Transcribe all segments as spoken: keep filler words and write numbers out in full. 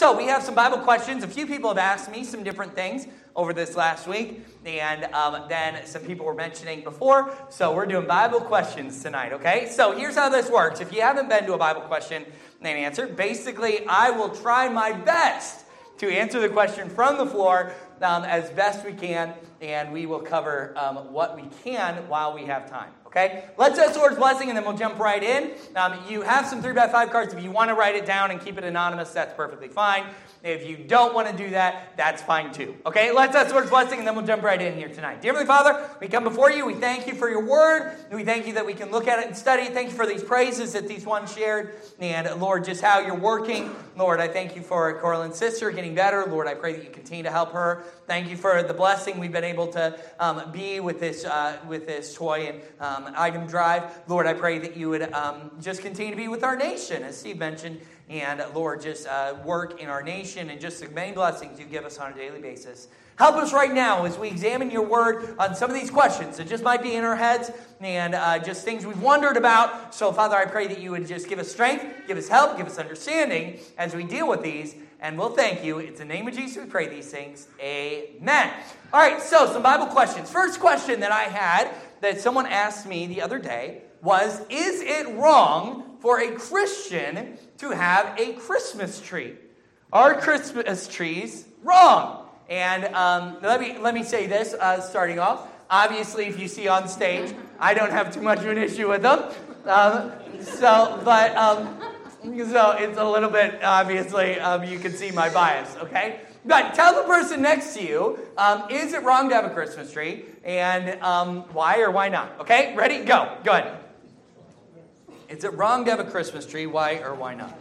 So we have some Bible questions. A few people have asked me some different things over this last week, and um, then some people were mentioning before, so we're doing Bible questions tonight, okay? So here's how this works. If you haven't been to a Bible question and answer, basically I will try my best to answer the question from the floor um, as best we can, and we will cover um, what we can while we have time. Okay, let's ask the Lord's blessing, and then we'll jump right in. Um, you have some three by five cards. If you want to write it down and keep it anonymous, that's perfectly fine. If you don't want to do that, that's fine too. Okay, let's ask the Lord's blessing, and then we'll jump right in here tonight. Dear Heavenly Father, we come before you. We thank you for your word. And we thank you that we can look at it and study it. Thank you for these praises that these ones shared. And Lord, just how you're working. Lord, I thank you for Coraline's sister getting better. Lord, I pray that you continue to help her. Thank you for the blessing we've been able to um, be with this uh, with this toy and um, item drive. Lord, I pray that you would um, just continue to be with our nation, as Steve mentioned. And Lord, just uh, work in our nation and just the many blessings you give us on a daily basis. Help us right now as we examine your word on some of these questions that just might be in our heads and uh, just things we've wondered about. So, Father, I pray that you would just give us strength, give us help, give us understanding as we deal with these. And we'll thank you. It's in the name of Jesus we pray these things. Amen. All right, so some Bible questions. First question that I had that someone asked me the other day was, is it wrong for a Christian to have a Christmas tree? Are Christmas trees wrong? And um, let me let me say this, uh, starting off. Obviously, if you see on stage, I don't have too much of an issue with them. Um, so, but um, so it's a little bit, obviously, um, you can see my bias, okay? But tell the person next to you, um, is it wrong to have a Christmas tree? And um, why or why not? Okay, ready? Go. Go ahead. Is it wrong to have a Christmas tree? Why or why not?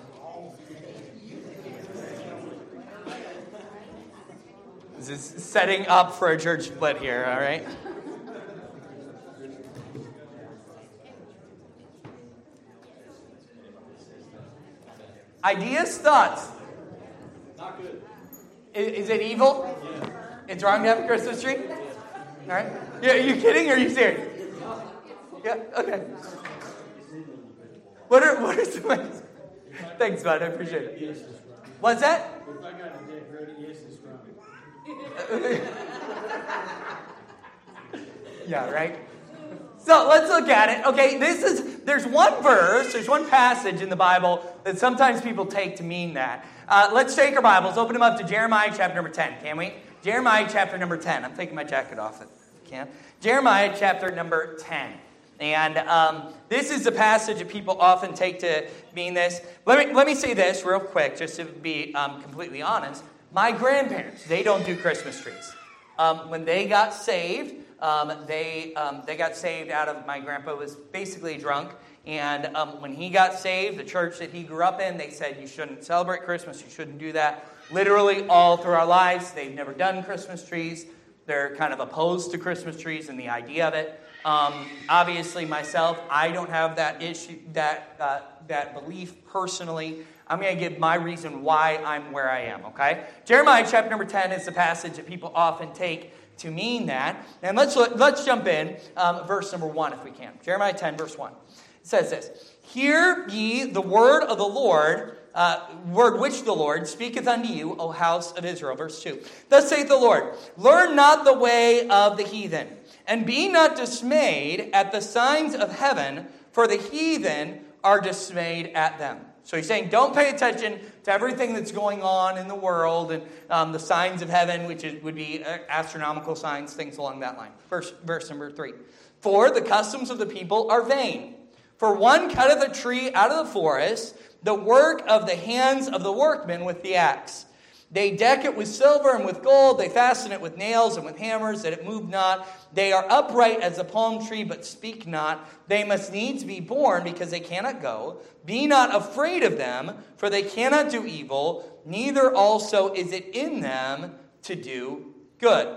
This is setting up for a church split here, all right? Ideas? Thoughts? Not good. Is, is it evil? Yeah. It's wrong to have a Christmas tree? All right. Yeah, are you kidding or are you serious? Yeah, okay. What are, what are some... Thanks, bud. I appreciate it. Yes, it's wrong. What's that? If I got a decorated, yes, it's wrong. Yeah, right? So let's look at it. Okay, this is, there's one verse, there's one passage in the Bible that sometimes people take to mean that. Uh, let's take our Bibles, open them up to Jeremiah chapter number ten, can we? Jeremiah chapter number ten. I'm taking my jacket off if I can. Jeremiah chapter number ten. And um, this is the passage that people often take to mean this. Let me, let me say this real quick, just to be um, completely honest. My grandparents, they don't do Christmas trees. Um, when they got saved, um, they um, they got saved out of, my grandpa was basically drunk. And um, when he got saved, the church that he grew up in, they said, you shouldn't celebrate Christmas, you shouldn't do that. Literally all through our lives, they've never done Christmas trees. They're kind of opposed to Christmas trees and the idea of it. Um, obviously, myself, I don't have that issue, that uh, that belief personally. I'm going to give my reason why I'm where I am, okay? Jeremiah chapter number ten is the passage that people often take to mean that. And let's look, let's jump in, um, verse number one if we can. Jeremiah ten, verse one. It says this, hear ye the word of the Lord, uh, word which the Lord speaketh unto you, O house of Israel. Verse two. Thus saith the Lord, learn not the way of the heathen, and be not dismayed at the signs of heaven, for the heathen are dismayed at them. So he's saying, don't pay attention to everything that's going on in the world and um, the signs of heaven, which is, would be astronomical signs, things along that line. Verse, verse number three. For the customs of the people are vain. For one cutteth a tree out of the forest, the work of the hands of the workmen with the axe. They deck it with silver and with gold. They fasten it with nails and with hammers, that it move not. They are upright as a palm tree, but speak not. They must needs be born, because they cannot go. Be not afraid of them, for they cannot do evil. Neither also is it in them to do good.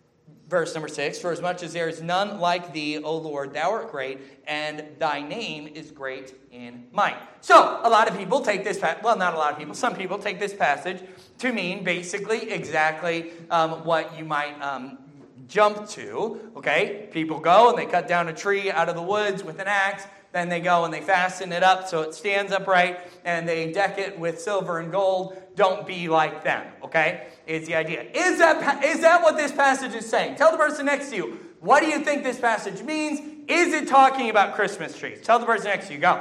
Verse number six, for as much as there is none like thee, O Lord, thou art great, and thy name is great in might. So, a lot of people take this, pa- well, not a lot of people, some people take this passage to mean basically exactly um, what you might um, jump to, okay? People go and they cut down a tree out of the woods with an axe. Then they go and they fasten it up so it stands upright, and they deck it with silver and gold. Don't be like them, okay? Is the idea. Is that, is that what this passage is saying? Tell the person next to you, what do you think this passage means? Is it talking about Christmas trees? Tell the person next to you, go.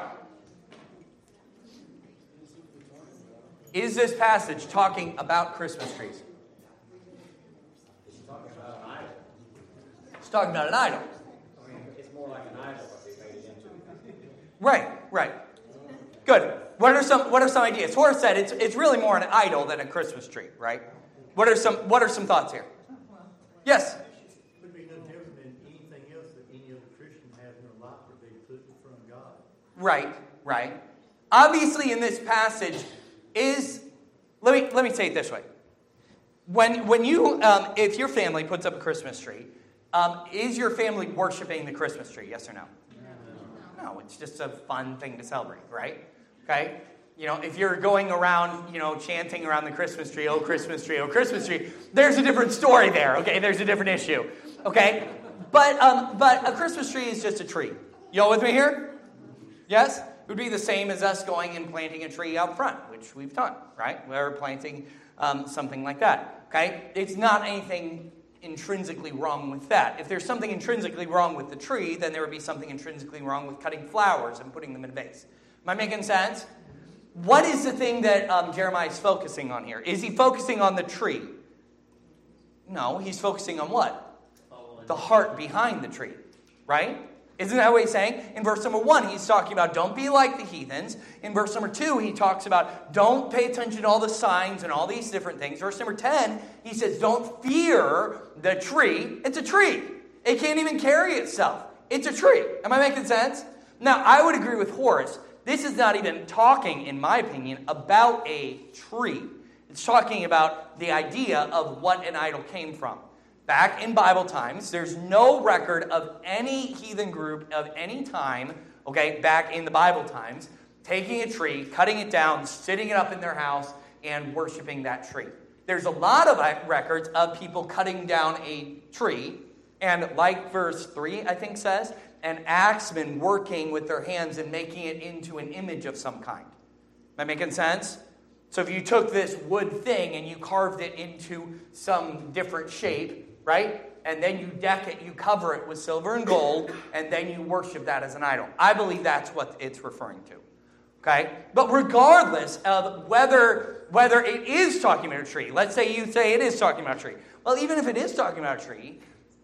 Is this passage talking about Christmas trees? It's talking about an idol. It's talking about an idol. I mean, it's more like an idol what they made it into. Right, right. Good. What are some what are some ideas? Horace said it's it's really more an idol than a Christmas tree, right? What are some what are some thoughts here? Yes. Would be no different than anything else that any other Christian has in their life where they put in front of God. Right, right. Obviously, in this passage, is let me let me say it this way. When when you um, if your family puts up a Christmas tree, um, is your family worshiping the Christmas tree? Yes or no? No, it's just a fun thing to celebrate, right? Okay? You know, if you're going around, you know, chanting around the Christmas tree, oh, Christmas tree, oh, Christmas tree, there's a different story there, okay? There's a different issue, okay? But um, but a Christmas tree is just a tree. You all with me here? Yes? It would be the same as us going and planting a tree out front, which we've done, right? We're planting um, something like that, okay? It's not anything intrinsically wrong with that. If there's something intrinsically wrong with the tree, then there would be something intrinsically wrong with cutting flowers and putting them in a vase. Am I making sense? What is the thing that um, Jeremiah is focusing on here? Is he focusing on the tree? No, he's focusing on what? The heart behind the tree, right? Isn't that what he's saying? In verse number one, he's talking about don't be like the heathens. In verse number two, he talks about don't pay attention to all the signs and all these different things. Verse number ten, he says don't fear the tree. It's a tree. It can't even carry itself. It's a tree. Am I making sense? Now, I would agree with Horace. This is not even talking, in my opinion, about a tree. It's talking about the idea of what an idol came from. Back in Bible times, there's no record of any heathen group of any time, okay, back in the Bible times, taking a tree, cutting it down, sitting it up in their house, and worshiping that tree. There's a lot of records of people cutting down a tree, and like verse three, I think says, an axeman working with their hands and making it into an image of some kind. Am I making sense? So if you took this wood thing and you carved it into some different shape, right? And then you deck it, you cover it with silver and gold, and then you worship that as an idol. I believe that's what it's referring to. Okay? But regardless of whether, whether it is talking about a tree, let's say you say it is talking about a tree. Well, even if it is talking about a tree,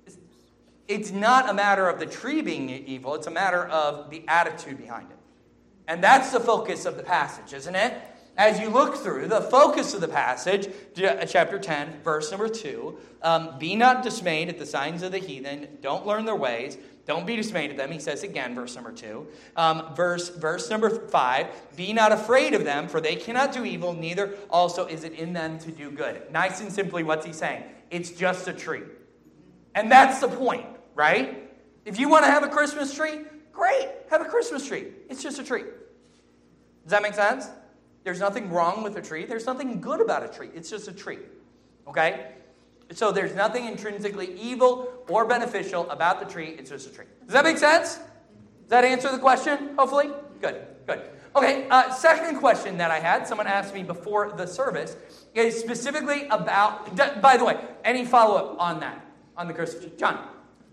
it's not a matter of the tree being evil, it's a matter of the attitude behind it. And that's the focus of the passage, isn't it? As you look through, the focus of the passage, chapter ten, verse number two, um, be not dismayed at the signs of the heathen, don't learn their ways, don't be dismayed at them, he says again, verse number two. Um, verse, verse number five, be not afraid of them, for they cannot do evil, neither also is it in them to do good. Nice and simply, what's he saying? It's just a tree. And that's the point, right? If you want to have a Christmas tree, great, have a Christmas tree. It's just a tree. Does that make sense? There's nothing wrong with a tree. There's nothing good about a tree. It's just a tree. Okay? So there's nothing intrinsically evil or beneficial about the tree. It's just a tree. Does that make sense? Does that answer the question, hopefully? Good, good. Okay, uh, second question that I had, someone asked me before the service, is specifically about, by the way, any follow-up on that, on the Christmas tree? John.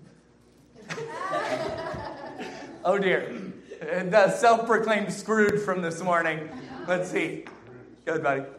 Oh, dear. The self-proclaimed Scrooge from this morning. Let's see. Go ahead, buddy.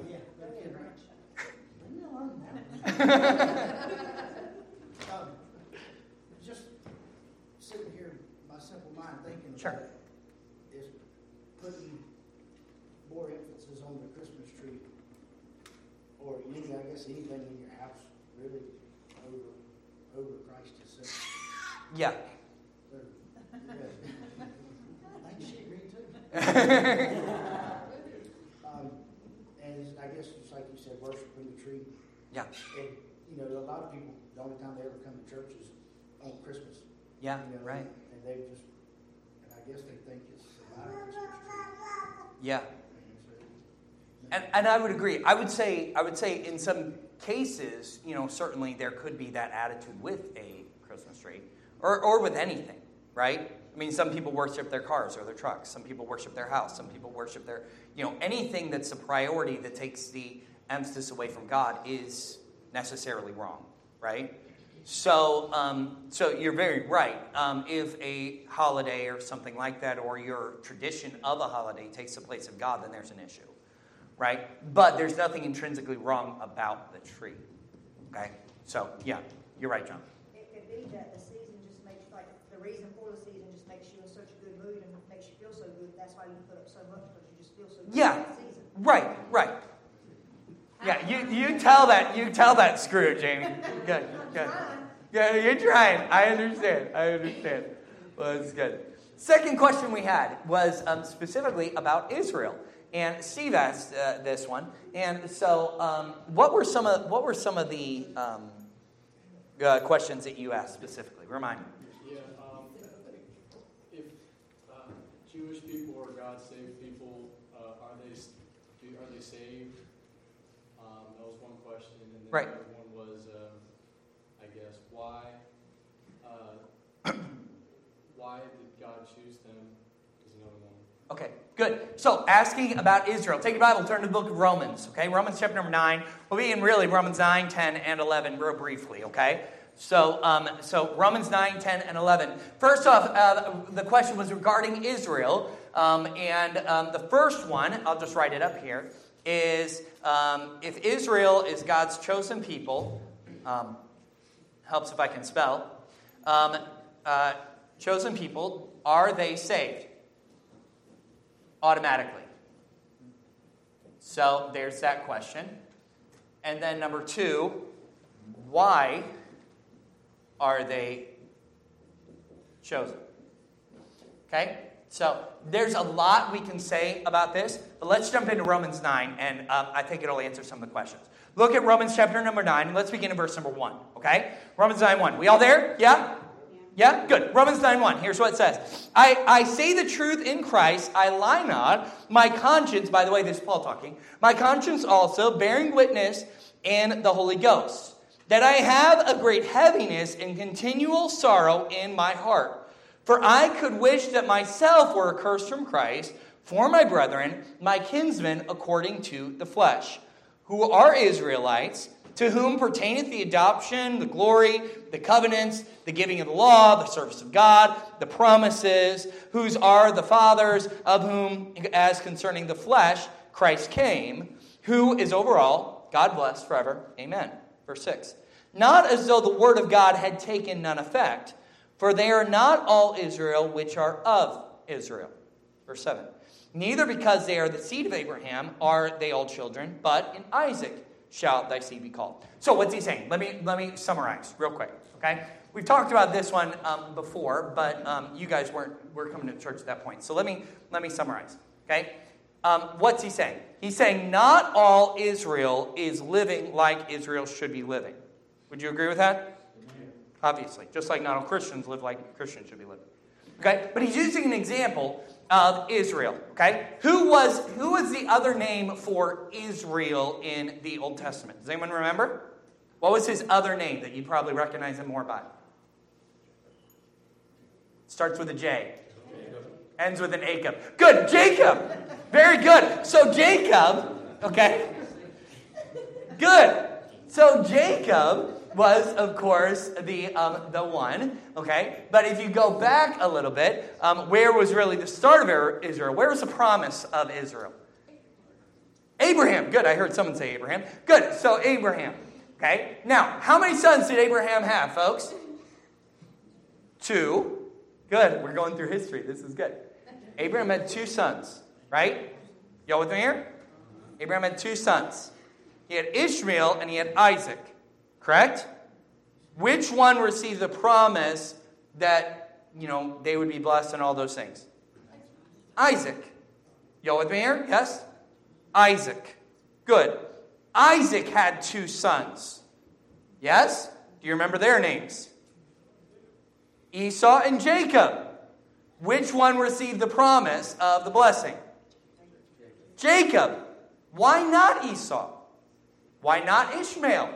um, just sitting here, my simple mind thinking Sure. about it is putting more emphasis on the Christmas tree, or any, I guess anything in your house, really, over over Christ Himself. Yeah. So, yeah. I think she agreed too. um, and I guess it's like you said, worshiping the tree. Yeah. And, you know, a lot of people, the only time they ever come to church is on Christmas. Yeah, You know, right. And they just, and I guess they think it's about a Christmas tree. Yeah. And so- And, and I would agree. I would say, I would say in some cases, you know, certainly there could be that attitude with a Christmas tree, or or with anything, right? I mean, some people worship their cars or their trucks. Some people worship their house. Some people worship their, you know, anything that's a priority that takes the emphasis away from God is necessarily wrong, right? So, um, so you're very right. Um, if a holiday or something like that, or your tradition of a holiday takes the place of God, then there's an issue, right? But there's nothing intrinsically wrong about the tree, okay? So, yeah, you're right, John. It could be that the season just makes, like, the reason for the season just makes you in such a good mood and makes you feel so good. That's why you put up so much, because you just feel so good Yeah, in the season. right, right. Yeah, you, you tell that, you tell that Scrooge, Jamie. Good, good. Yeah, you're trying. I understand. I understand. Well, that's good. Second question we had was um, specifically about Israel, and Steve asked uh, this one. And so, um, what were some of what were some of the um, uh, questions that you asked specifically? Remind me. Yeah, um, if uh, Jewish people or God-saved people, uh, are they do, are they saved? Um, that was one question, and then Right. the other one was, um, I guess, why uh, why did God choose them? Is another one. Okay, good. So, asking about Israel. Take your Bible, turn to the book of Romans, okay? Romans chapter number nine. We'll be in really Romans nine, ten, and eleven real briefly, okay? So, um, so Romans nine, ten, and eleven. First off, uh, the question was regarding Israel. Um, and um, the first one, I'll just write it up here, is um, if Israel is God's chosen people, um, helps if I can spell, um, uh, chosen people, are they saved? Automatically. So there's that question. And then number two, why are they chosen? Okay? So there's a lot we can say about this, but let's jump into Romans nine, and um, I think it'll answer some of the questions. Look at Romans chapter number nine, and let's begin in verse number one. Okay? Romans nine one. We all there? Yeah? Yeah? Good. Romans nine one. Here's what it says. I, I say the truth in Christ, I lie not. My conscience, by the way, this is Paul talking. My conscience also, bearing witness, and the Holy Ghost, that I have a great heaviness and continual sorrow in my heart. For I could wish that myself were accursed from Christ for my brethren, my kinsmen according to the flesh, who are Israelites, to whom pertaineth the adoption, the glory, the covenants, the giving of the law, the service of God, the promises, whose are the fathers, of whom, as concerning the flesh, Christ came, who is over all, God bless forever. Amen. Verse six. Not as though the word of God had taken none effect, for they are not all Israel which are of Israel. Verse seven. Neither because they are the seed of Abraham are they all children, but in Isaac shall thy seed be called. So what's he saying? Let me let me summarize real quick. Okay, we've talked about this one um, before, but um, you guys weren't were coming to church at that point. So let me let me summarize. Okay, um, what's he saying? He's saying not all Israel is living like Israel should be living. Would you agree with that? Obviously, just like not all Christians live like Christians should be living. Okay, but he's using an example of Israel. Okay, who was who was the other name for Israel in the Old Testament? Does anyone remember? What was his other name that you probably recognize him more by? Starts with a J. Ends with an Jacob. Good, Jacob. Very good. So Jacob, okay. Good. So Jacob was, of course, the um, the one, okay? But if you go back a little bit, um, where was really the start of Israel? Where was the promise of Israel? Abraham. Good, I heard someone say Abraham. Good, so Abraham, okay? Now, how many sons did Abraham have, folks? Two. Good, we're going through history. This is good. Abraham had two sons, right? Y'all with me here? Abraham had two sons. He had Ishmael and he had Isaac. Correct? Which one received the promise that, you know, they would be blessed and all those things? Isaac. Y'all with me here? Yes? Isaac. Good. Isaac had two sons. Yes? Do you remember their names? Esau and Jacob. Which one received the promise of the blessing? Jacob. Why not Esau? Why not Ishmael?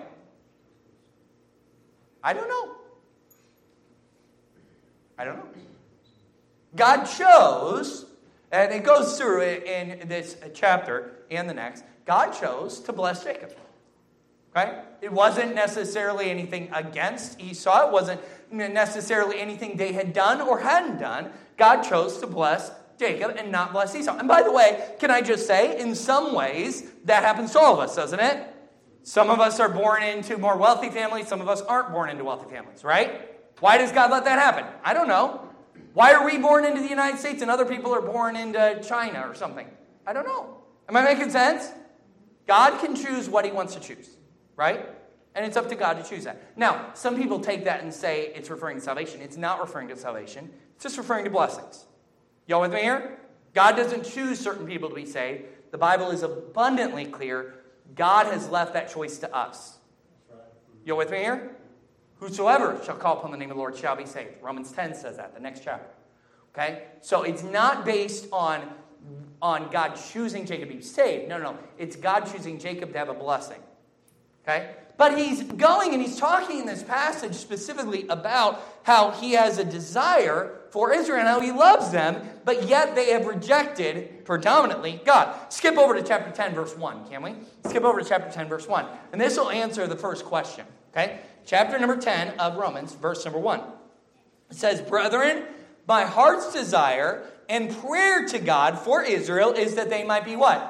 I don't know. I don't know. God chose, and it goes through it in this chapter and the next, God chose to bless Jacob. Right? It wasn't necessarily anything against Esau. It wasn't necessarily anything they had done or hadn't done. God chose to bless Jacob and not bless Esau. And by the way, can I just say, in some ways, that happens to all of us, doesn't it? Some of us are born into more wealthy families. Some of us aren't born into wealthy families, right? Why does God let that happen? I don't know. Why are we born into the United States and other people are born into China or something? I don't know. Am I making sense? God can choose what he wants to choose, right? And it's up to God to choose that. Now, some people take that and say it's referring to salvation. It's not referring to salvation. It's just referring to blessings. Y'all with me here? God doesn't choose certain people to be saved. The Bible is abundantly clear. God has left that choice to us. Y'all with me here? Whosoever shall call upon the name of the Lord shall be saved. Romans ten says that, the next chapter. Okay? So it's not based on, on God choosing Jacob to be saved. No, no, no. It's God choosing Jacob to have a blessing. Okay? But he's going and he's talking in this passage specifically about how he has a desire for Israel and how he loves them, but yet they have rejected predominantly God. Skip over to chapter ten, verse one, can we? Skip over to chapter ten, verse one. And this will answer the first question. Okay? Chapter number ten of Romans, verse number one. It says, "Brethren, my heart's desire and prayer to God for Israel is that they might be" what?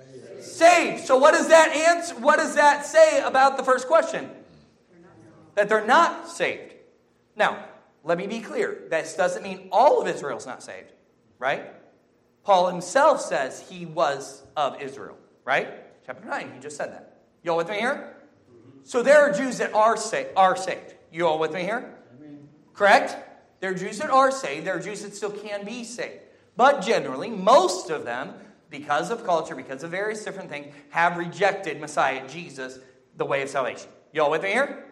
Saved. So what does that answer? What does that say about the first question? That they're not saved. Now, let me be clear. This doesn't mean all of Israel's not saved, right? Paul himself says he was of Israel, right? Chapter nine, he just said that. You all with me here? So there are Jews that are saved. Are saved. You all with me here? Amen. Correct? There are Jews that are saved. There are Jews that still can be saved. But generally, most of them, because of culture, because of various different things, have rejected Messiah, Jesus, the way of salvation. You all with me here?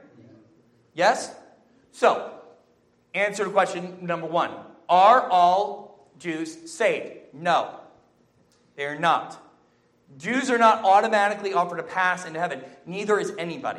Yes? So, answer to question number one. Are all Jews saved? No. They're not. Jews are not automatically offered a pass into heaven. Neither is anybody.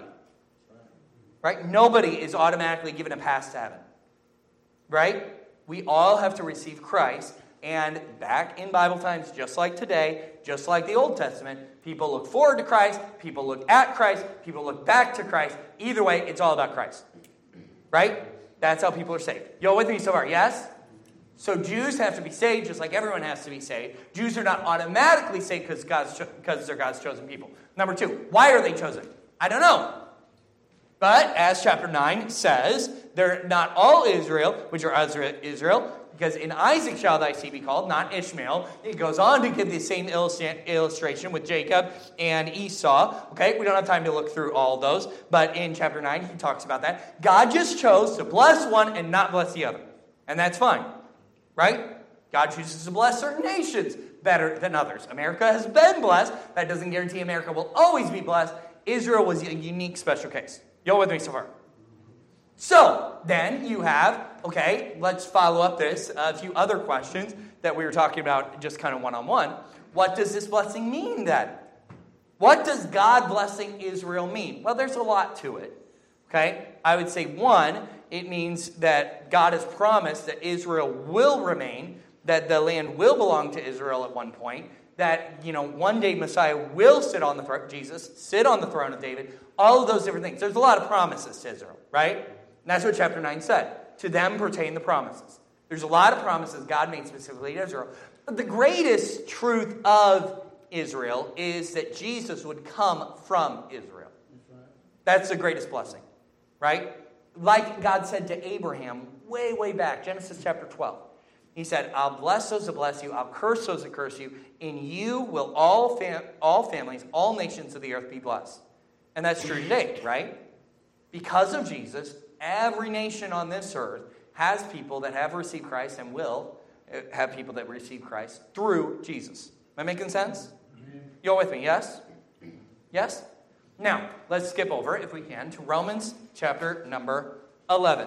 Right? Nobody is automatically given a pass to heaven. Right? We all have to receive Christ. And back in Bible times, just like today, just like the Old Testament, people look forward to Christ, people look at Christ, people look back to Christ. Either way, it's all about Christ. Right? That's how people are saved. You with me so far? Yes? So Jews have to be saved just like everyone has to be saved. Jews are not automatically saved because God's cho- because they're God's chosen people. Number two, why are they chosen? I don't know. But as chapter nine says, they're not all Israel, which are Israel, because in Isaac shall thy seed be called, not Ishmael. It goes on to give the same illustration with Jacob and Esau. Okay, we don't have time to look through all those, but in chapter nine he talks about that. God just chose to bless one and not bless the other. And that's fine, right? God chooses to bless certain nations better than others. America has been blessed. That doesn't guarantee America will always be blessed. Israel was a unique special case. Y'all with me so far? So, then you have, okay, let's follow up this, a few other questions that we were talking about just kind of one-on-one. What does this blessing mean then? What does God blessing Israel mean? Well, there's a lot to it, okay? I would say, one, it means that God has promised that Israel will remain, that the land will belong to Israel at one point, that, you know, one day Messiah will sit on the throne, Jesus, sit on the throne of David, all of those different things. There's a lot of promises to Israel, right? And that's what chapter nine said. To them pertain the promises. There's a lot of promises God made specifically to Israel. But the greatest truth of Israel is that Jesus would come from Israel. That's the greatest blessing, right? Like God said to Abraham way, way back, Genesis chapter twelve. He said, I'll bless those that bless you. I'll curse those that curse you. In you will all fam- all families, all nations of the earth be blessed. And that's true today, right? Because of Jesus, every nation on this earth has people that have received Christ and will have people that receive Christ through Jesus. Am I making sense? You all with me? Yes? Yes? Now, let's skip over, if we can, to Romans chapter number eleven.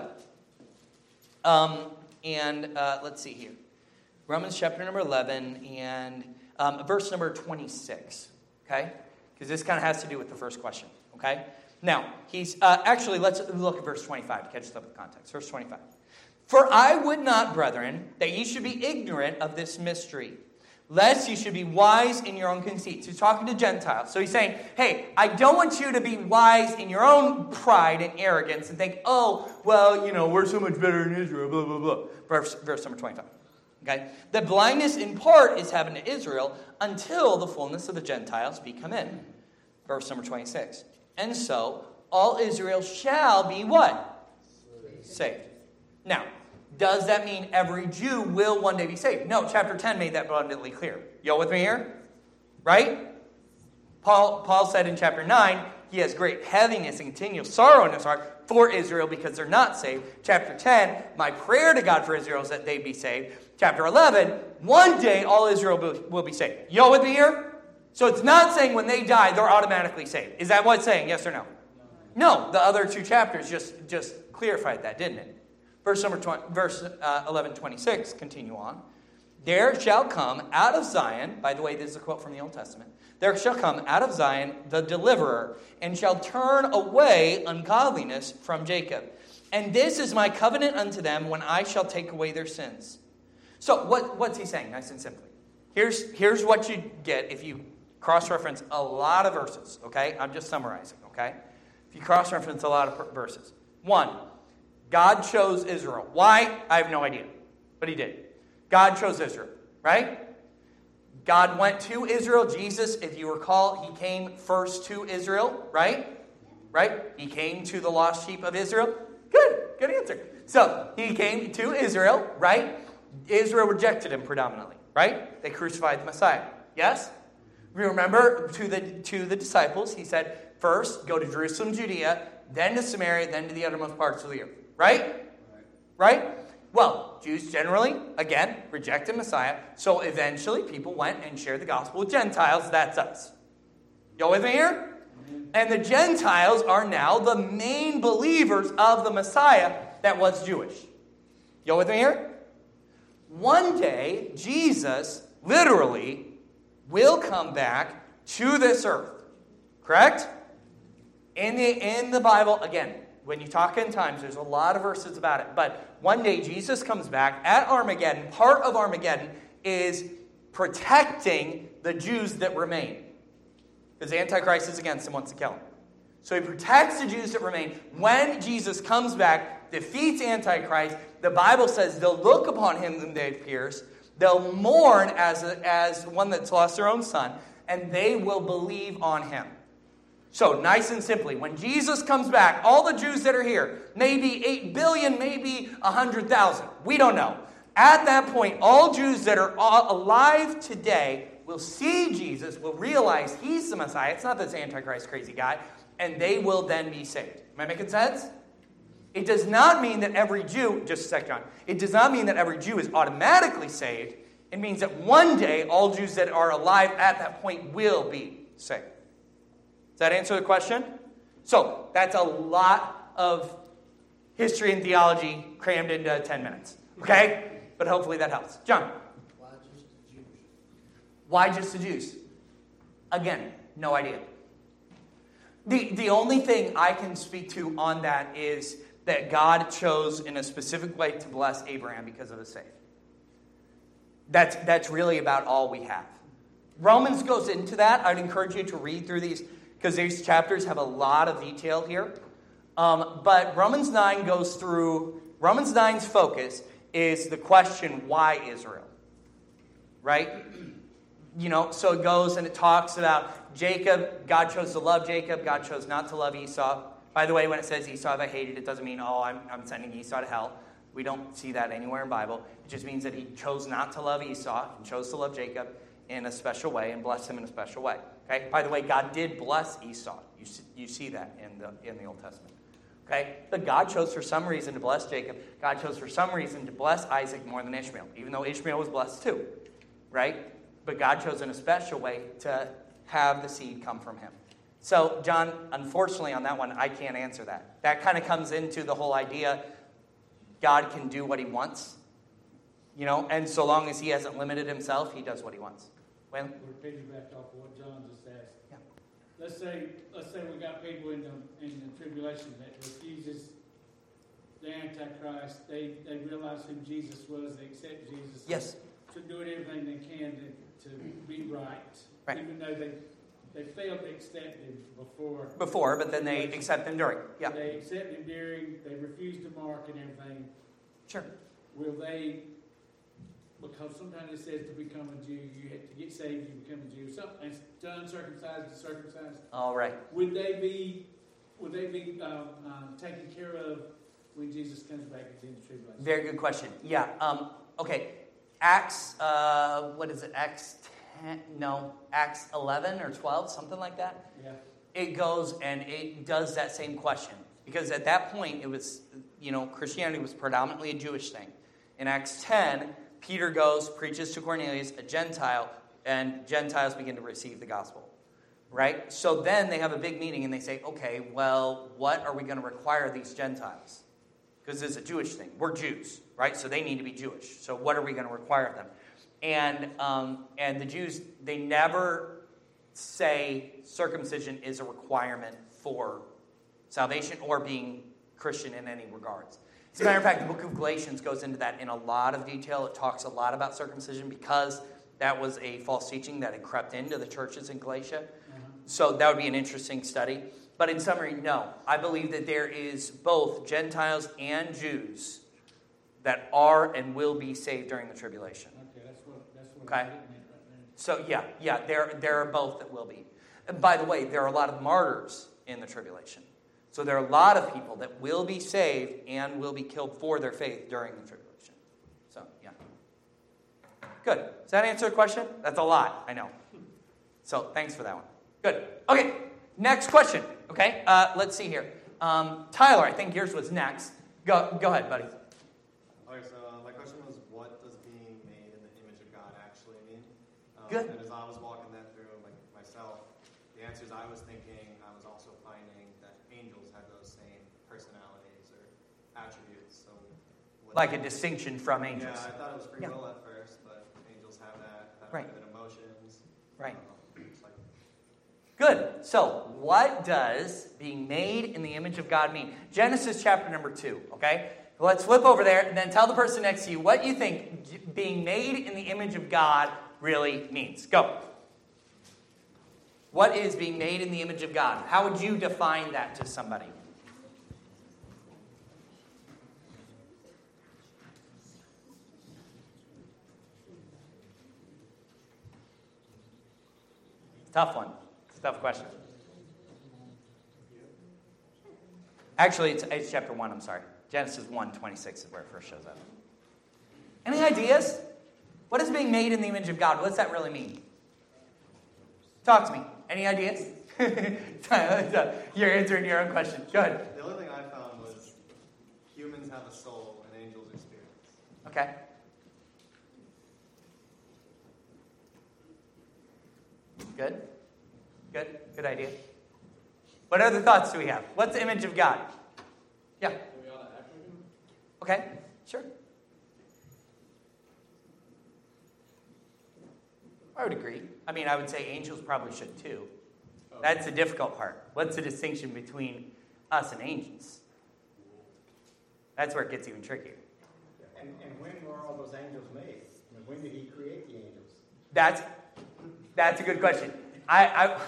Um, and uh, let's see here. Romans chapter number eleven and um, verse number twenty-six. Okay? Because this kind of has to do with the first question. Okay? Now, he's uh, actually, let's look at verse twenty-five to catch us up with context. Verse twenty-five. For I would not, brethren, that ye should be ignorant of this mystery, lest ye should be wise in your own conceits. He's talking to Gentiles. So he's saying, hey, I don't want you to be wise in your own pride and arrogance and think, oh, well, you know, we're so much better in Israel, blah, blah, blah. Verse, verse number twenty-five. Okay? The blindness in part is happened to Israel until the fullness of the Gentiles be come in. Verse number twenty-six. And so all Israel shall be what? Saved. Now, does that mean every Jew will one day be saved? No, chapter ten made that abundantly clear. Y'all with me here? Right? Paul, Paul said in chapter nine, he has great heaviness and continual sorrow in his heart for Israel because they're not saved. Chapter ten, my prayer to God for Israel is that they be saved. Chapter eleven, one day all Israel will, will be saved. Y'all with me here? So it's not saying when they die, they're automatically saved. Is that what it's saying? Yes or no? No, the other two chapters just, just clarified that, didn't it? Verse number twenty, verse uh, eleven twenty-six, continue on. There shall come out of Zion, by the way, this is a quote from the Old Testament. There shall come out of Zion the deliverer, and shall turn away ungodliness from Jacob. And this is my covenant unto them when I shall take away their sins. So what, what's he saying, nice and simply? Here's, here's what you get if you cross-reference a lot of verses, okay? I'm just summarizing, okay? If you cross-reference a lot of verses. One, God chose Israel. Why? I have no idea. But he did. God chose Israel, right? God went to Israel. Jesus, if you recall, he came first to Israel, right? Right? He came to the lost sheep of Israel. Good. Good answer. So, he came to Israel, right? Israel rejected him predominantly, right? They crucified the Messiah. Yes? Remember, to the, to the disciples, he said, first, go to Jerusalem, Judea, then to Samaria, then to the uttermost parts of the earth. Right? Right? Well, Jews generally, again, rejected Messiah. So eventually people went and shared the gospel with Gentiles. That's us. Y'all with me here? And the Gentiles are now the main believers of the Messiah that was Jewish. Y'all with me here? One day, Jesus literally will come back to this earth. Correct? In the, in the Bible, again, when you talk in times, there's a lot of verses about it. But one day Jesus comes back at Armageddon. Part of Armageddon is protecting the Jews that remain. Because the Antichrist is against him, wants to kill him. So he protects the Jews that remain. When Jesus comes back, defeats Antichrist, the Bible says they'll look upon him whom they pierced. They'll mourn as, a, as one that's lost their own son. And they will believe on him. So, nice and simply, when Jesus comes back, all the Jews that are here, maybe eight billion, maybe one hundred thousand, we don't know. At that point, all Jews that are alive today will see Jesus, will realize he's the Messiah. It's not this Antichrist crazy guy. And they will then be saved. Am I making sense? It does not mean that every Jew, just a sec, John. It does not mean that every Jew is automatically saved. It means that one day, all Jews that are alive at that point will be saved. Does that answer the question? So, that's a lot of history and theology crammed into ten minutes. Okay? But hopefully that helps. John? Why just the Jews? Why just the Jews? Again, no idea. The, the only thing I can speak to on that is that God chose in a specific way to bless Abraham because of his faith. That's, that's really about all we have. Romans goes into that. I'd encourage you to read through these because these chapters have a lot of detail here. Um, but Romans nine goes through, Romans nine's focus is the question, why Israel? Right? You know, so it goes and it talks about Jacob. God chose to love Jacob. God chose not to love Esau. By the way, when it says Esau I hated, it doesn't mean, oh, I'm, I'm sending Esau to hell. We don't see that anywhere in the Bible. It just means that he chose not to love Esau and chose to love Jacob in a special way and bless him in a special way. Okay? By the way, God did bless Esau. You see, you see that in the in the Old Testament. Okay? But God chose for some reason to bless Jacob. God chose for some reason to bless Isaac more than Ishmael, even though Ishmael was blessed too. Right? But God chose in a special way to have the seed come from him. So, John, unfortunately on that one, I can't answer that. That kind of comes into the whole idea God can do what he wants. You know, and so long as he hasn't limited himself, he does what he wants. Well, We're piggyback off of what John just asked. Yeah. Let's say, let's say we got people in the in the tribulation that refuses the Antichrist, they, they realize who Jesus was, they accept Jesus. Yes. To doing everything they can to, to be right. Right. Even though they, they failed to accept him before. Before, but then they accept him during. Yeah. They accept him during, they refuse to mark and everything. Sure. Will they, because sometimes it says to become a Jew, you have to get saved, you become a Jew. Some, and to uncircumcised, to circumcised. All right. Would they be, would they be um, um, taken care of when Jesus comes back at the end of the tribulation? Very good question. Yeah. Um, okay. Acts, uh, what is it? Acts ten? No, Acts eleven or twelve, something like that. Yeah. It goes and it does that same question. Because at that point, it was, you know, Christianity was predominantly a Jewish thing. In Acts ten, Peter goes, preaches to Cornelius, a Gentile, and Gentiles begin to receive the gospel. Right? So then they have a big meeting and they say, okay, well, what are we going to require these Gentiles? Because it's a Jewish thing. We're Jews, right? So they need to be Jewish. So what are we going to require of them? And um, and the Jews, they never say circumcision is a requirement for salvation or being Christian in any regards. As a matter of fact, the book of Galatians goes into that in a lot of detail. It talks a lot about circumcision because that was a false teaching that had crept into the churches in Galatia. Mm-hmm. So that would be an interesting study. But in summary, no. I believe that there is both Gentiles and Jews that are and will be saved during the tribulation. Okay, that's what that's what Okay. I'm getting at right there. So yeah, yeah, there there are both that will be. And by the way, there are a lot of martyrs in the tribulation. So there are a lot of people that will be saved and will be killed for their faith during the tribulation. So yeah. Good. Does that answer the question? That's a lot, I know. So thanks for that one. Good. Okay, next question. Okay, uh, let's see here. Um, Tyler, I think yours was next. Go, go ahead, buddy. Okay, so uh, my question was, what does being made in the image of God actually mean? Um, Good. And as I was walking that through, like myself, the answers I was thinking, I was also finding that angels have those same personalities or attributes. So, what Like a distinction from angels. Yeah, I thought it was free Yeah. will at first, but angels have that. That Right. have emotions. Right. Um, it's like, Good. So, what does being made in the image of God mean? Genesis chapter number two, okay? Let's flip over there and then tell the person next to you what you think being made in the image of God really means. Go. What is being made in the image of God? How would you define that to somebody? Tough one. It's a tough question. Actually, it's, it's chapter one, I'm sorry. Genesis one twenty-six is where it first shows up. Any ideas? What is being made in the image of God? What's that really mean? Talk to me. Any ideas? You're answering your own question. Go ahead. the only thing I found was humans have a soul and angels experience. Okay. Good. Good. Good idea. What other thoughts do we have? What's the image of God? Yeah. Do we ought to act like him? Okay. Sure. I would agree. I mean, I would say angels probably should too. Oh. That's the difficult part. What's the distinction between us and angels? That's where it gets even trickier. And, and when were all those angels made? And when did he create the angels? That's that's a good question. I I,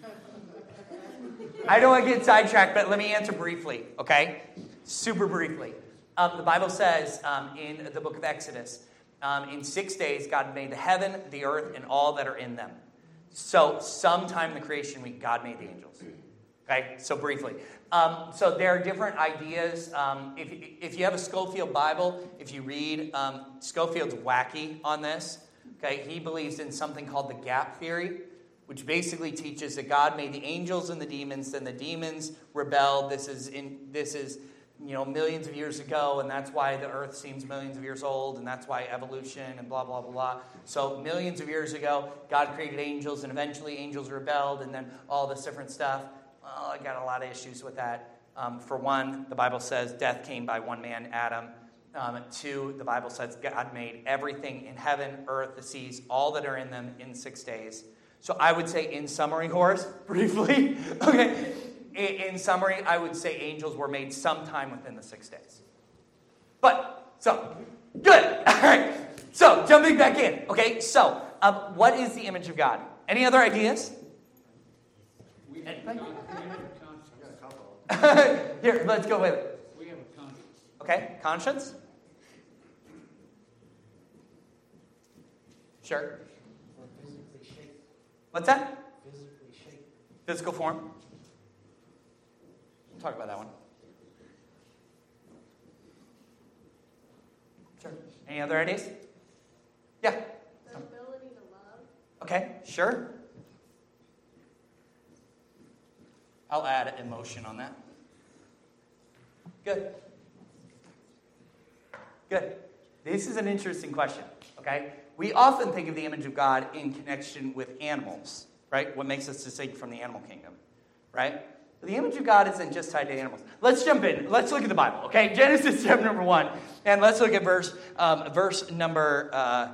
I don't want to get sidetracked, but let me answer briefly, okay? Super briefly. Um, the Bible says um, in the book of Exodus, um, in six days God made the heaven, the earth, and all that are in them. So sometime in the creation week, God made the angels. Okay, so briefly. Um, so there are different ideas. Um, if, if you have a Scofield Bible, if you read, um, Scofield's wacky on this. Okay, he believes in something called the gap theory, which basically teaches that God made the angels and the demons, then the demons rebelled. This is in this is you know millions of years ago, and that's why the earth seems millions of years old, and that's why evolution and blah blah blah blah. So millions of years ago, God created angels, and eventually angels rebelled, and then all this different stuff. Well, I got a lot of issues with that. Um, for one, the Bible says death came by one man, Adam. Um, two, the Bible says God made everything in heaven, earth, the seas, all that are in them in six days. So I would say, in summary, Horace, briefly, okay, in, in summary, I would say angels were made sometime within the six days. But, so, good. All right. So, jumping back in. Okay, so, um, what is the image of God? Any other ideas? We have, Anybody? con- we have a conscience. I got a couple. Here, let's go with it. We have a conscience. Okay, conscience? Sure. Or physically shaped, What's that? physically shaped. Physical form? We'll talk about that one. Sure. Any other ideas? Yeah. The ability to love. Okay, sure. I'll add emotion on that. Good. Good. This is an interesting question, okay? We often think of the image of God in connection with animals, right? What makes us distinct from the animal kingdom, right? But the image of God isn't just tied to animals. Let's jump in. Let's look at the Bible, okay? Genesis chapter number one. And let's look at verse um, verse number uh,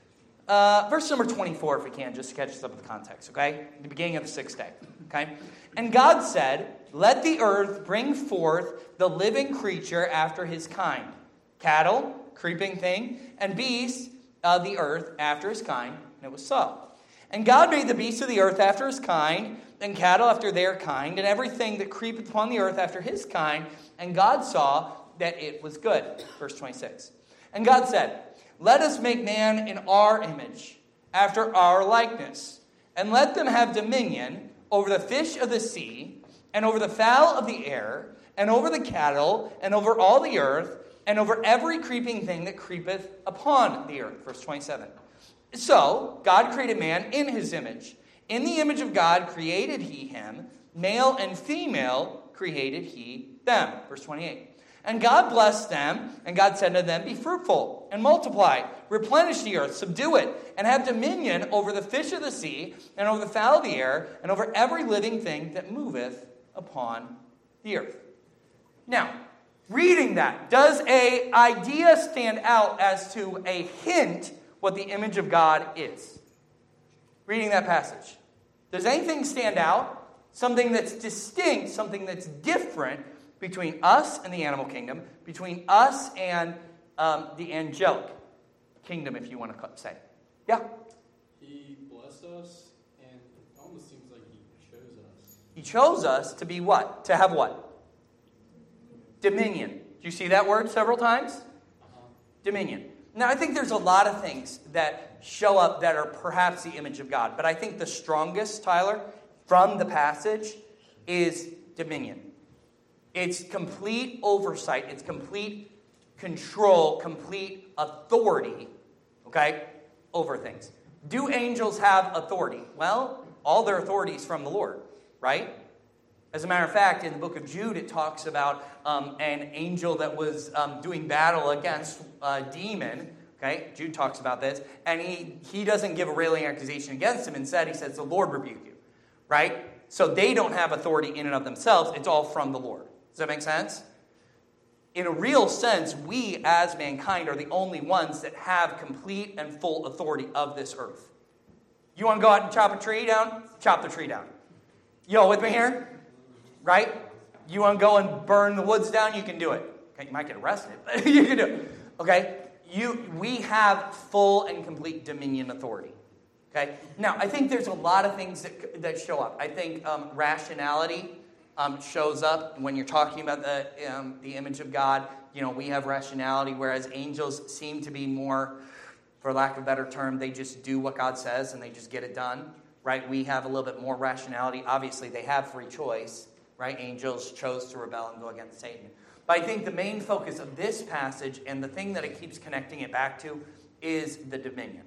uh, verse number twenty-four, if we can, just to catch us up with the context, okay? The beginning of the sixth day, okay? And God said, "Let the earth bring forth the living creature after his kind, cattle, creeping thing, and beasts of the earth after his kind." And it was so. And God made the beasts of the earth after his kind, and cattle after their kind, and everything that creepeth upon the earth after his kind. And God saw that it was good. Verse twenty-six. And God said, "Let us make man in our image, after our likeness, and let them have dominion over the fish of the sea, and over the fowl of the air, and over the cattle, and over all the earth, and over every creeping thing that creepeth upon the earth." Verse twenty-seven. So, God created man in his image. In the image of God created he him. Male and female created he them. Verse twenty-eight. And God blessed them, and God said to them, "Be fruitful, and multiply, replenish the earth, subdue it, and have dominion over the fish of the sea, and over the fowl of the air, and over every living thing that moveth upon the earth." Now, reading that, does an idea stand out as to a hint what the image of God is? Reading that passage. Does anything stand out? Something that's distinct, something that's different between us and the animal kingdom, between us and um, the angelic kingdom, if you want to say. Yeah? He blessed us, and it almost seems like he chose us. He chose us to be what? To have what? Dominion. Do you see that word several times? Uh-huh. Dominion. Now, I think there's a lot of things that show up that are perhaps the image of God. But I think the strongest, Tyler, from the passage is dominion. It's complete oversight. It's complete control, complete authority, okay, over things. Do angels have authority? Well, all their authority is from the Lord, right? As a matter of fact, in the book of Jude, it talks about um, an angel that was um, doing battle against a demon. Okay, Jude talks about this, and he, he doesn't give a railing accusation against him. Instead, he says, "The Lord rebuke you," right? So they don't have authority in and of themselves. It's all from the Lord. Does that make sense? In a real sense, we as mankind are the only ones that have complete and full authority of this earth. You want to go out and chop a tree down? Chop the tree down. Y'all with me here? Right? You want to go and burn the woods down? You can do it. Okay, you might get arrested, but you can do it. Okay? You, we have full and complete dominion authority. Okay? Now, I think there's a lot of things that, that show up. I think um, rationality um, shows up when you're talking about the, um, the image of God. You know, we have rationality, whereas angels seem to be more, for lack of a better term, they just do what God says and they just get it done. Right? We have a little bit more rationality. Obviously, they have free choice. Right? Angels chose to rebel and go against Satan. But I think the main focus of this passage and the thing that it keeps connecting it back to is the dominion.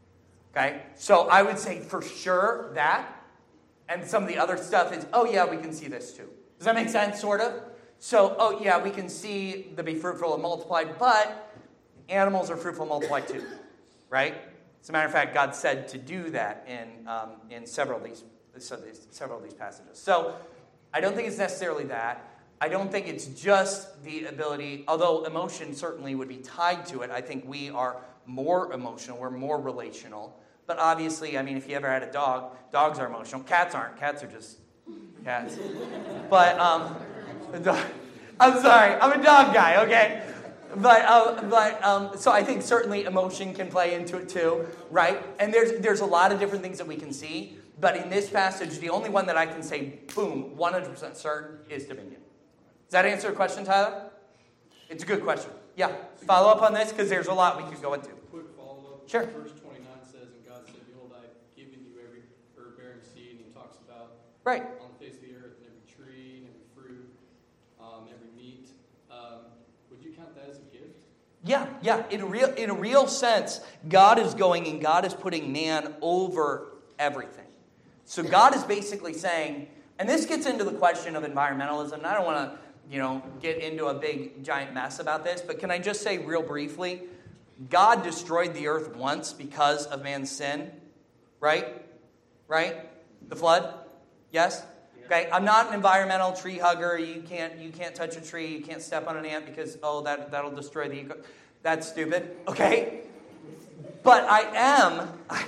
Okay? So I would say for sure that. And some of the other stuff is, oh yeah, we can see this too. Does that make sense, sort of? So, oh yeah, we can see the be fruitful and multiply, but animals are fruitful and multiply too. Right? As a matter of fact, God said to do that in um, in several of these several of these passages. So I don't think it's necessarily that. I don't think it's just the ability, although emotion certainly would be tied to it. I think we are more emotional. We're more relational. But obviously, I mean, if you ever had a dog, dogs are emotional. Cats aren't. Cats are just cats. But, um, I'm sorry. I'm a dog guy, okay? But uh, but um, so I think certainly emotion can play into it too, right? And there's there's a lot of different things that we can see. But in this passage, the only one that I can say, boom, one hundred percent certain is dominion. Does that answer the question, Tyler? It's a good question. Yeah. Follow up on this because there's a lot we could go into. Quick follow-up. Sure. Verse twenty-nine says, and God said, behold, I have given you every herb-bearing seed. And he talks about Right. on the face of the earth and every tree and every fruit, um, every meat. Um, would you count that as a gift? Yeah, yeah. In a real in a real sense, God is going and God is putting man over everything. So God is basically saying, and this gets into the question of environmentalism, and I don't want to, you know, get into a big giant mess about this, but can I just say real briefly, God destroyed the earth once because of man's sin, right? Right? The flood? Yes? Okay, I'm not an environmental tree hugger. You can't you can't touch a tree. You can't step on an ant because, oh, that, that'll destroy the eco. That's stupid, okay? But I am, I,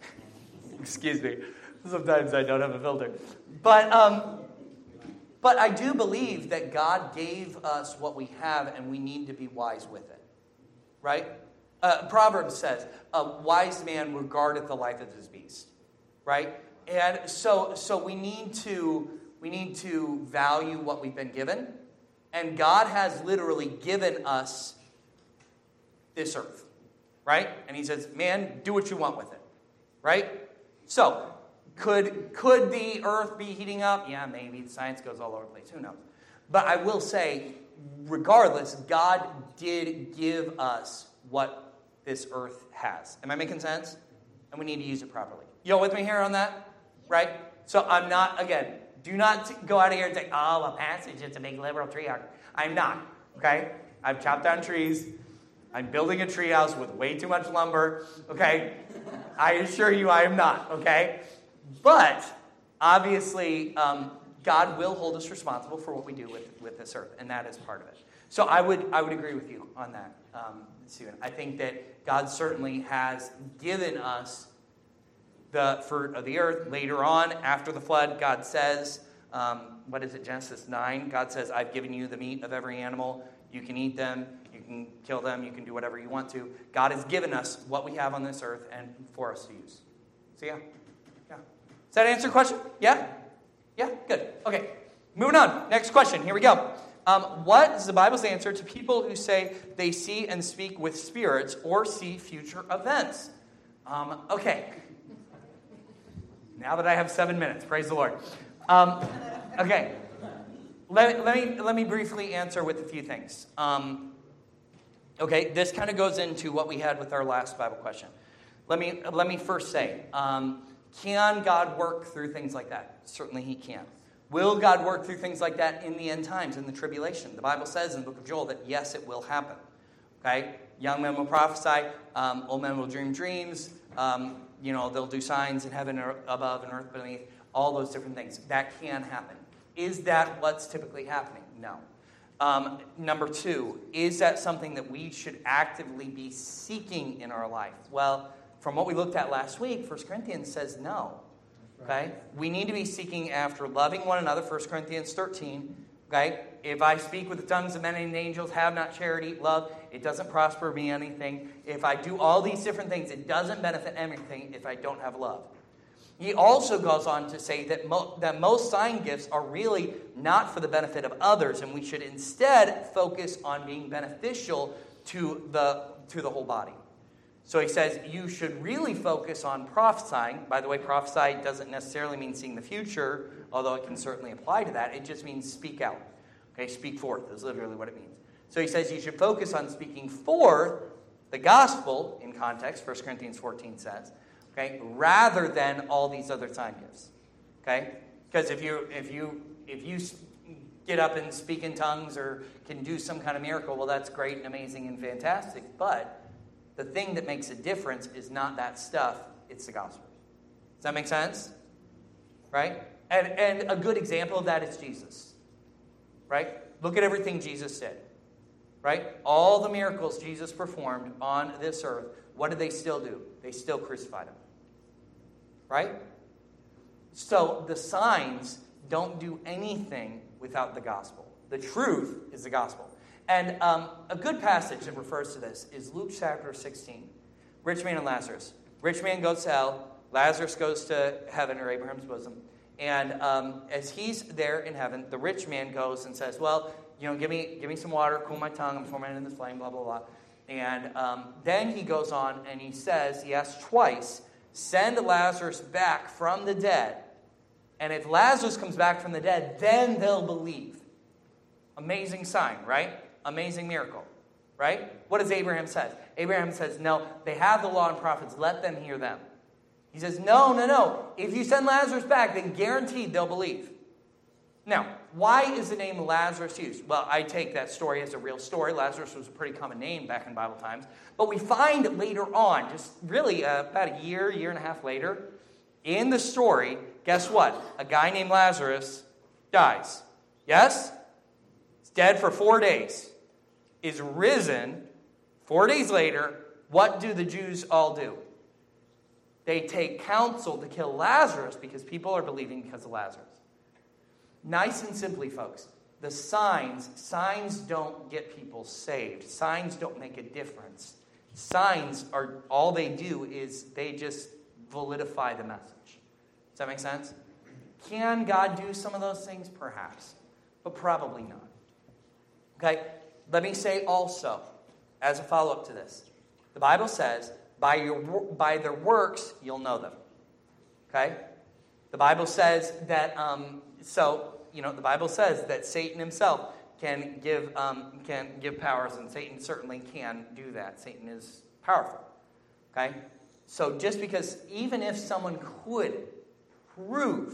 excuse me, sometimes I don't have a filter. But um, but I do believe that God gave us what we have and we need to be wise with it, right? Uh, Proverbs says, a wise man regardeth the life of his beast, right? And so so we need to we need to value what we've been given. And God has literally given us this earth, right? And he says, man, do what you want with it, right? So, could could the earth be heating up? Yeah, maybe. The science goes all over the place. Who knows? But I will say, regardless, God did give us what this earth has. Am I making sense? And we need to use it properly. You all with me here on that? Right? So I'm not, again, do not go out of here and say, oh, a passage, it's a big liberal tree hugger. I'm not, okay? I've chopped down trees. I'm building a treehouse with way too much lumber, okay? I assure you I am not, okay? But, obviously, um, God will hold us responsible for what we do with, with this earth, and that is part of it. So I would I would agree with you on that, um, Stephen. I think that God certainly has given us the fruit of the earth. Later on, after the flood, God says, um, what is it, Genesis nine? God says, I've given you the meat of every animal. You can eat them. You can kill them. You can do whatever you want to. God has given us what we have on this earth and for us to use. So yeah. Yeah. Does that answer your question? Yeah? Yeah? Good. Okay. Moving on. Next question. Here we go. Um, what is the Bible's answer to people who say they see and speak with spirits or see future events? Um, okay. Now that I have seven minutes, praise the Lord. Um, okay. Let, let me let me briefly answer with a few things. Um, okay, this kind of goes into what we had with our last Bible question. Let me let me first say, um, can God work through things like that? Certainly He can. Will God work through things like that in the end times, in the tribulation? The Bible says in the book of Joel that yes, it will happen. Okay, young men will prophesy, um, old men will dream dreams. Um, you know, they'll do signs in heaven above and earth beneath. All those different things that can happen. Is that what's typically happening? No. Um, number two, is that something that we should actively be seeking in our life? Well, from what we looked at last week, First Corinthians says no. Okay? We need to be seeking after loving one another, First Corinthians thirteen. Okay? If I speak with the tongues of men and angels, have not charity, love, it doesn't prosper me anything. If I do all these different things, it doesn't benefit anything if I don't have love. He also goes on to say that, mo- that most sign gifts are really not for the benefit of others, and we should instead focus on being beneficial to the, to the whole body. So he says you should really focus on prophesying. By the way, prophesy doesn't necessarily mean seeing the future, although it can certainly apply to that. It just means speak out. Okay, speak forth is literally what it means. So he says you should focus on speaking forth the gospel in context, First Corinthians fourteen says. Okay, rather than all these other sign gifts. Okay, because if you if you if you get up and speak in tongues or can do some kind of miracle, well, that's great and amazing and fantastic. But the thing that makes a difference is not that stuff; it's the gospel. Does that make sense? Right? And and a good example of that is Jesus. Right? Look at everything Jesus did. Right? All the miracles Jesus performed on this earth. What did they still do? They still crucified him. Right? So the signs don't do anything without the gospel. The truth is the gospel. And um, a good passage that refers to this is Luke chapter sixteen. Rich man and Lazarus. Rich man goes to hell. Lazarus goes to heaven, or Abraham's bosom. And um, as he's there in heaven, the rich man goes and says, well, you know, give me give me some water, cool my tongue, I'm tormented in this flame, blah, blah, blah. And um, then he goes on and he says, he asks twice, send Lazarus back from the dead. And if Lazarus comes back from the dead, then they'll believe. Amazing sign, right? Amazing miracle, right? What does Abraham say? Abraham says, no, they have the law and prophets. Let them hear them. He says, no, no, no. If you send Lazarus back, then guaranteed they'll believe. Now, why is the name Lazarus used? Well, I take that story as a real story. Lazarus was a pretty common name back in Bible times. But we find later on, just really uh, about a year, year and a half later, in the story, guess what? A guy named Lazarus dies. Yes? He's dead for four days. Is risen four days later. What do the Jews all do? They take counsel to kill Lazarus because people are believing because of Lazarus. Nice and simply, folks, the signs, signs don't get people saved. Signs don't make a difference. Signs are, all they do is they just validify the message. Does that make sense? Can God do some of those things? Perhaps, but probably not. Okay, let me say also, as a follow-up to this, the Bible says, by your by their works, you'll know them. Okay? The Bible says that, um, so, you know, the Bible says that Satan himself can give um, can give powers, and Satan certainly can do that. Satan is powerful. Okay? So just because, even if someone could prove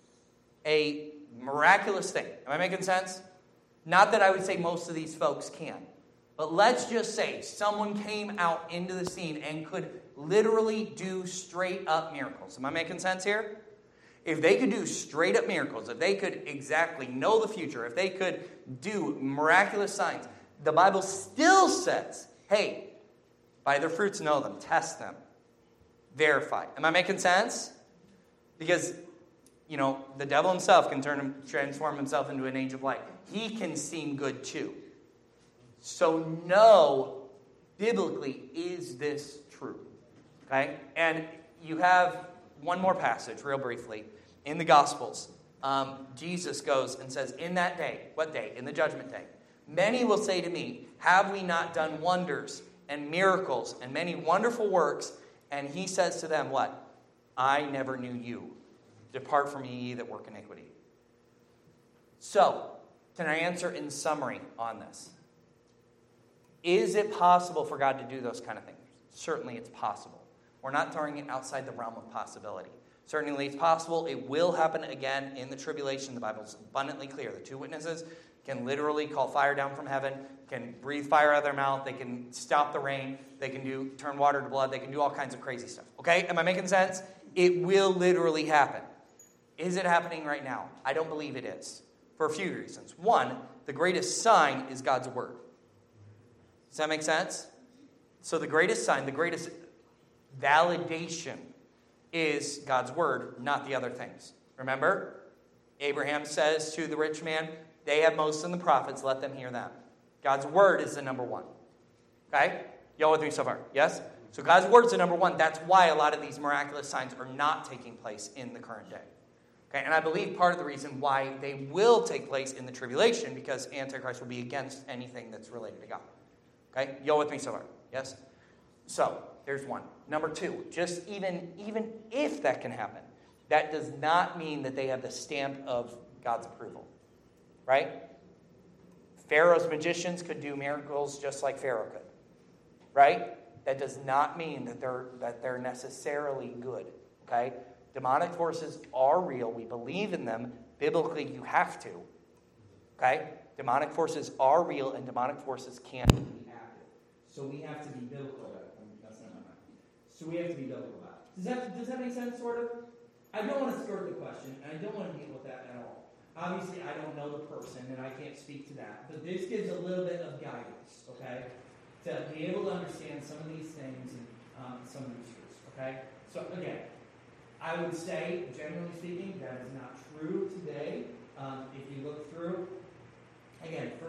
a miraculous thing, am I making sense? Not that I would say most of these folks can. But let's just say someone came out into the scene and could literally do straight up miracles. Am I making sense here? If they could do straight up miracles, if they could exactly know the future, if they could do miraculous signs, the Bible still says, hey, by their fruits know them, test them, verify. Am I making sense? Because, you know, the devil himself can turn transform himself into an angel of light. He can seem good too. So no, biblically, is this true? Okay? And you have one more passage, real briefly, in the Gospels. Um, Jesus goes and says, in that day, what day? In the judgment day. Many will say to me, have we not done wonders and miracles and many wonderful works? And he says to them, what? I never knew you. Depart from me, ye that work iniquity. So, can I answer in summary on this? Is it possible for God to do those kind of things? Certainly it's possible. We're not throwing it outside the realm of possibility. Certainly it's possible. It will happen again in the tribulation. The Bible's abundantly clear. The two witnesses can literally call fire down from heaven, can breathe fire out of their mouth, they can stop the rain, they can do turn water to blood, they can do all kinds of crazy stuff. Okay? Am I making sense? It will literally happen. Is it happening right now? I don't believe it is. For a few reasons. One, the greatest sign is God's word. Does that make sense? So the greatest sign, the greatest validation is God's word, not the other things. Remember? Abraham says to the rich man, they have Moses and the prophets, let them hear them. God's word is the number one. Okay? Y'all with me so far? Yes? So God's word is the number one. That's why a lot of these miraculous signs are not taking place in the current day. Okay? And I believe part of the reason why they will take place in the tribulation, because Antichrist will be against anything that's related to God. Okay? Y'all with me so far? Yes? So, there's one. Number two, just even, even if that can happen, that does not mean that they have the stamp of God's approval. Right? Pharaoh's magicians could do miracles just like Pharaoh could. Right? That does not mean that they're, that they're necessarily good. Okay? Demonic forces are real. We believe in them. Biblically, you have to. Okay? Demonic forces are real, and demonic forces can be active. So we have to be biblical about it. That's not my mind. So we have to be biblical about it. Does that, does that make sense, sort of? I don't want to skirt the question, and I don't want to deal with that at all. Obviously, I don't know the person, and I can't speak to that. But this gives a little bit of guidance, okay? To be able to understand some of these things and um, some of these truths, okay? So, again, I would say, generally speaking, that is not true today. Um, if you look through, again, First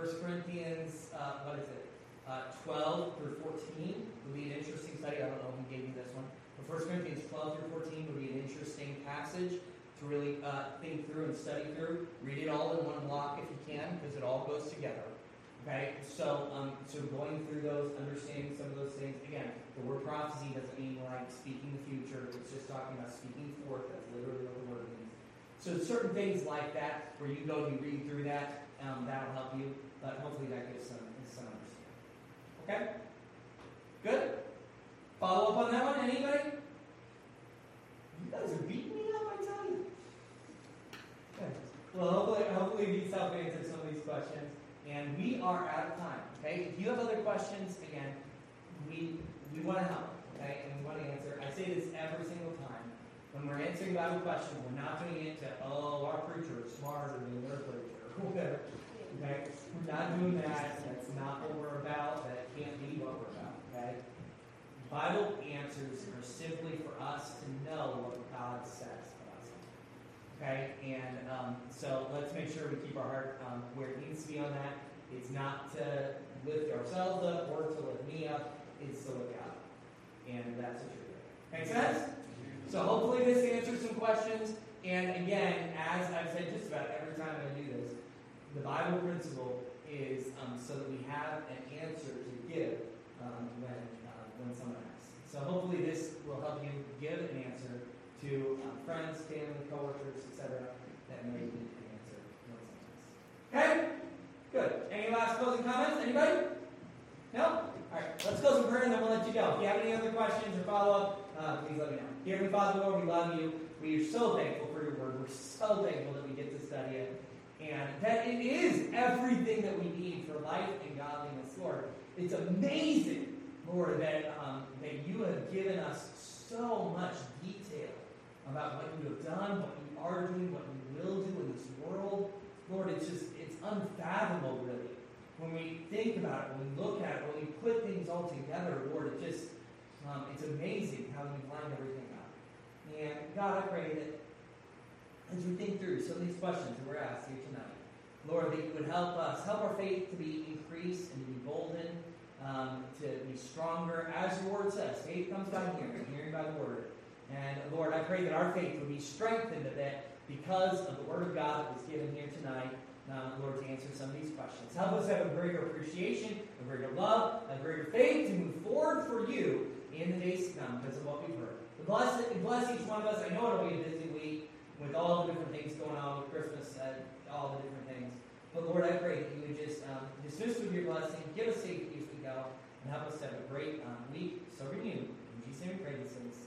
First Corinthians, uh, what is it? Uh, twelve through fourteen would be an interesting study. I don't know who gave you this one. But First Corinthians twelve through fourteen would be an interesting passage to really uh, think through and study through. Read it all in one block if you can, because it all goes together. Okay, so um, so going through those, understanding some of those things. Again, the word prophecy doesn't mean like speaking the future. It's just talking about speaking forth. That's literally what the word means. So certain things like that, where you go and you read through that, um, that'll help you. But hopefully that gives some, some understanding. Okay? Good? Follow up on that one? Anybody? You guys are beating me up, I tell you. Okay. Well, hopefully, hopefully these help answer some of these questions. And we are out of time. Okay? If you have other questions, again, we we want to help. Okay? And we want to answer. I say this every single time. When we're answering Bible questions, we're not doing it to, oh, our preacher is smarter than their preacher, or whatever. Okay? We're not doing that. That's not what we're about. That can't be what we're about. Okay? Bible answers are simply for us to know what God says to us. Okay? And um, so let's make sure we keep our heart um, where it needs to be on that. It's not to lift ourselves up or to lift me up. It's to look out. And that's what you're doing. Make sense? So hopefully this answers some questions. And again, as I've said just about every time I do this, the Bible principle is um, so that we have an answer to give um, when uh, when someone asks. So hopefully this will help you give an answer to um, friends, family, coworkers, et cetera that may need an answer when someone asks. Okay? Good. Any last closing comments? Anybody? No? All right. Let's close in prayer and then we'll let you go. If you have any other questions or follow-up, uh, please let me know. Dear Heavenly Father, Lord, we love you. We are so thankful for your word. We're so thankful that we get to study it. And that it is everything that we need for life and godliness, Lord. It's amazing, Lord, that, um, that you have given us so much detail about what you have done, what you are doing, what you will do in this world. Lord, it's just, it's unfathomable, really. When we think about it, when we look at it, when we put things all together, Lord, it just, um, it's amazing how you line everything up. And God, I pray that as we think through some of these questions that we're asked here tonight, Lord, that you would help us, help our faith to be increased and to be boldened, um, to be stronger. As your word says, faith comes by hearing, hearing by the word. And Lord, I pray that our faith would be strengthened a bit because of the word of God that was given here tonight, uh, Lord, to answer some of these questions. Help us have a greater appreciation, a greater love, a greater faith to move forward for you in the days to come because of what we've heard. Bless, bless each one of us. I know it'll be a busy week with all the different things going on with Christmas and all the different things. But Lord, I pray that you would just um, dismiss with your blessing, give us safety as we go, and help us to have a great um, week serving you. In Jesus' name we pray these things.